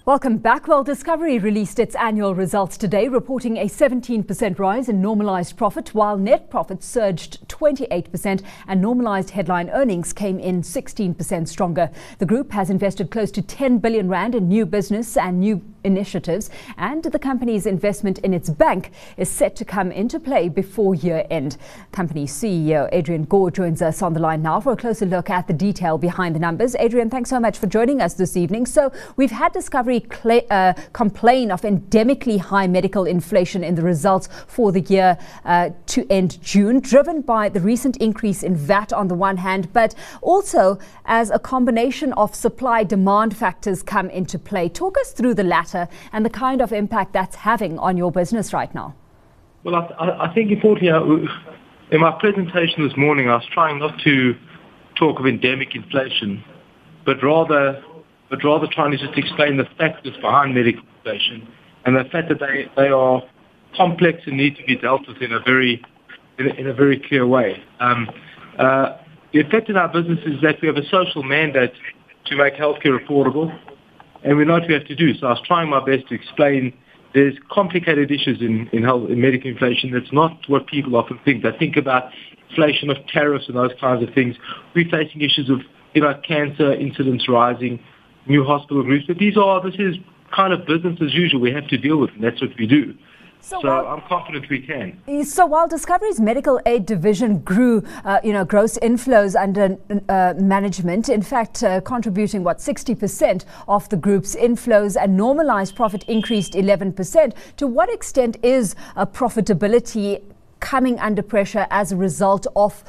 Welcome back. Well, Discovery released its annual results today, reporting a 17% rise in normalised profit, while net profit surged 28% and normalised headline earnings came in 16% stronger. The group has invested close to 10 billion rand in new business and new initiatives, and the company's investment in its bank is set to come into play before year end. Company CEO Adrian Gore joins us on the line now for a closer look at the detail behind the numbers. Adrian, thanks so much for joining us this evening. So we've had Discovery complain of endemically high medical inflation in the results for the year to end June, driven by the recent increase in VAT on the one hand, but also as a combination of supply-demand factors come into play. Talk us through the latter and the kind of impact that's having on your business right now. Well, I think importantly, in my presentation this morning, I was trying not to talk of endemic inflation, but rather trying to just explain the factors behind medical inflation and the fact that they are complex and need to be dealt with in a very clear way. The effect in our business is that we have a social mandate to make healthcare affordable, and we know what we have to do. So I was trying my best to explain there's complicated issues in medical inflation. That's not what people often think. They think about inflation of tariffs and those kinds of things. We're facing issues of cancer incidence rising, new hospital groups, but this is kind of business as usual. We have to deal with it, and that's what we do. So I'm confident we can. So while Discovery's medical aid division grew, gross inflows under management, in fact, contributing 60% of the group's inflows, and normalised profit increased 11%. To what extent is profitability coming under pressure as a result of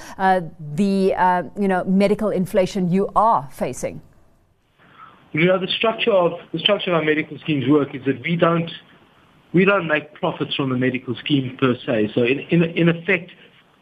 the medical inflation you are facing? The structure of our medical schemes work is that we don't make profits from the medical scheme per se. So in effect,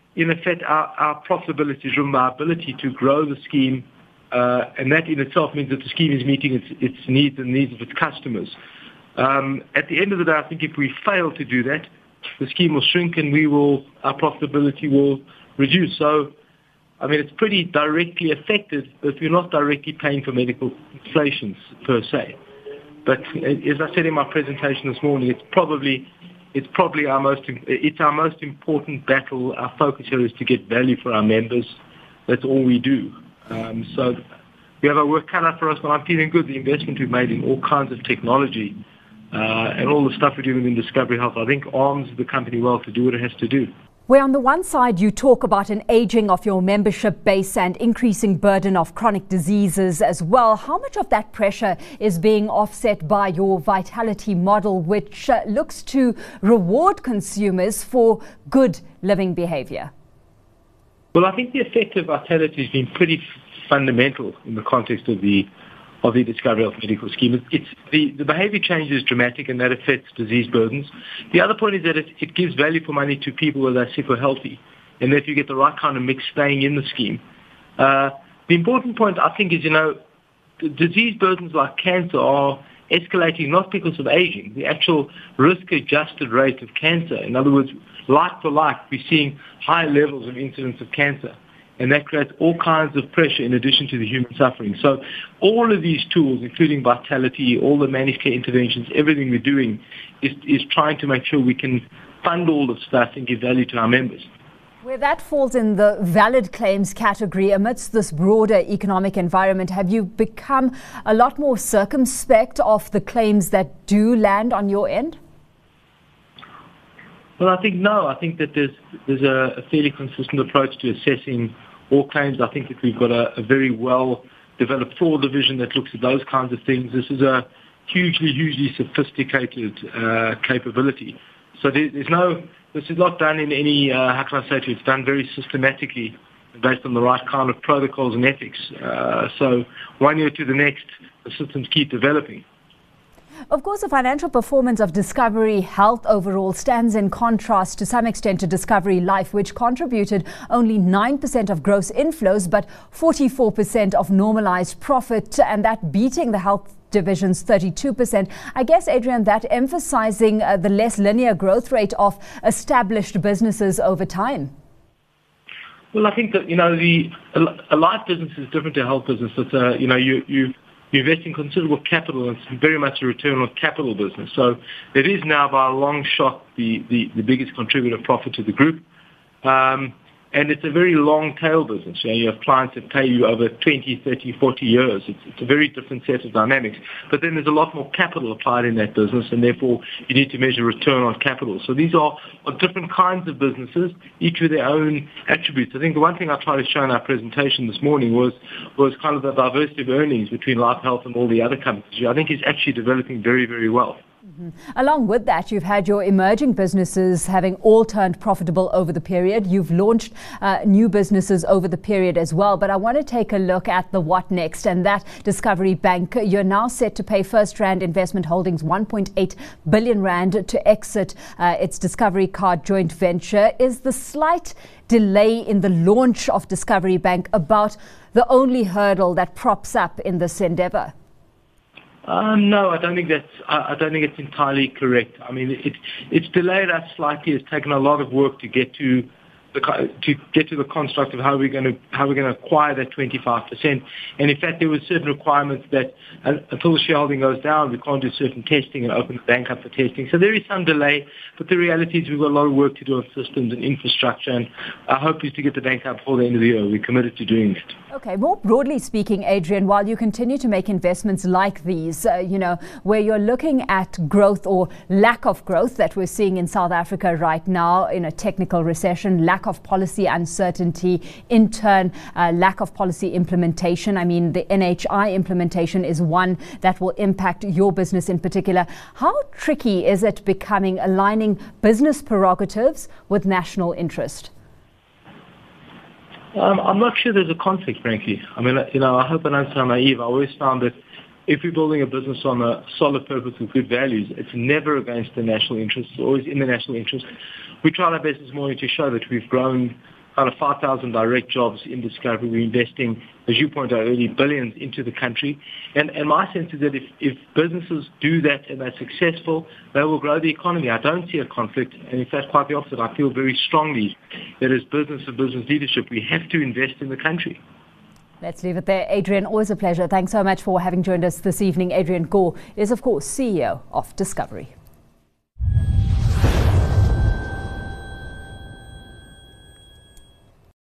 our profitability is from our ability to grow the scheme, and that in itself means that the scheme is meeting its needs and needs of its customers. At the end of the day, I think if we fail to do that, the scheme will shrink and our profitability will reduce. So, it's pretty directly affected, but we're not directly paying for medical inflation per se. But as I said in my presentation this morning, it's our most important battle. Our focus here is to get value for our members. That's all we do. So we have our work cut out for us, but I'm feeling good. The investment we've made in all kinds of technology and all the stuff we're doing in Discovery Health, I think arms the company well to do what it has to do. Where on the one side you talk about an aging of your membership base and increasing burden of chronic diseases as well, how much of that pressure is being offset by your Vitality model, which looks to reward consumers for good living behaviour? Well, I think the effect of Vitality has been pretty fundamental in the context of the Discovery Health medical scheme. The behaviour change is dramatic, and that affects disease burdens. The other point is that it gives value for money to people whether they're sick or healthy, and that you get the right kind of mix staying in the scheme. The important point, I think, is, disease burdens like cancer are escalating not because of aging. The actual risk-adjusted rate of cancer, in other words, like for like, we're seeing high levels of incidence of cancer. And that creates all kinds of pressure in addition to the human suffering. So all of these tools, including Vitality, all the managed care interventions, everything we're doing is trying to make sure we can fund all the stuff and give value to our members. Where that falls in the valid claims category, amidst this broader economic environment, have you become a lot more circumspect of the claims that do land on your end? Well, I think no. I think that there's a fairly consistent approach to assessing all claims. I think that we've got a very well-developed fraud division that looks at those kinds of things. This is a hugely sophisticated capability. So this is not done in any, it's done very systematically based on the right kind of protocols and ethics. So one year to the next, the systems keep developing. Of course, the financial performance of Discovery Health overall stands in contrast to some extent to Discovery Life, which contributed only 9% of gross inflows, but 44% of normalised profit, and that beating the health division's 32%. I guess, Adrian, that emphasising the less linear growth rate of established businesses over time. Well, I think that, a life business is different to a health business. It's, you're investing considerable capital, and it's very much a return on capital business. So it is now by a long shot the biggest contributor of profit to the group. And it's a very long tail business. You have clients that pay you over 20, 30, 40 years. It's a very different set of dynamics. But then there's a lot more capital applied in that business, and therefore you need to measure return on capital. So these are different kinds of businesses, each with their own attributes. I think the one thing I tried to show in our presentation this morning was kind of the diversity of earnings between Life Health and all the other companies, which I think is actually developing very, very well. Mm-hmm. Along with that, you've had your emerging businesses having all turned profitable over the period. You've launched new businesses over the period as well. But I want to take a look at the what next, and that Discovery Bank. You're now set to pay First Rand Investment Holdings 1.8 billion rand to exit its Discovery Card joint venture. Is the slight delay in the launch of Discovery Bank about the only hurdle that props up in this endeavour? No, I don't think it's entirely correct. I mean, it's delayed us slightly. It's taken a lot of work to get to the construct of how we're going to acquire that 25%. And in fact, there were certain requirements that until the shareholding goes down, we can't do certain testing and open the bank up for testing. So there is some delay, but the reality is we've got a lot of work to do on systems and infrastructure, and our hope is to get the bank up before the end of the year. We're committed to doing that. Okay, more broadly speaking, Adrian, while you continue to make investments like these, where you're looking at growth or lack of growth that we're seeing in South Africa right now in a technical recession, lack of policy uncertainty, in turn, lack of policy implementation. I mean, the NHI implementation is one that will impact your business in particular. How tricky is it becoming aligning business prerogatives with national interest? I'm not sure there's a conflict, frankly. I mean, I hope I don't sound naive. I always found that if we're building a business on a solid purpose with good values, it's never against the national interest. It's always in the national interest. We try our best this morning to show that we've grown kind of 5,000 direct jobs in Discovery. We're investing, as you point out earlier, billions into the country. And my sense is that if businesses do that and they're successful, they will grow the economy. I don't see a conflict. And in fact, quite the opposite. I feel very strongly that as business and business leadership, we have to invest in the country. Let's leave it there. Adrian, always a pleasure. Thanks so much for having joined us this evening. Adrian Gore is, of course, CEO of Discovery.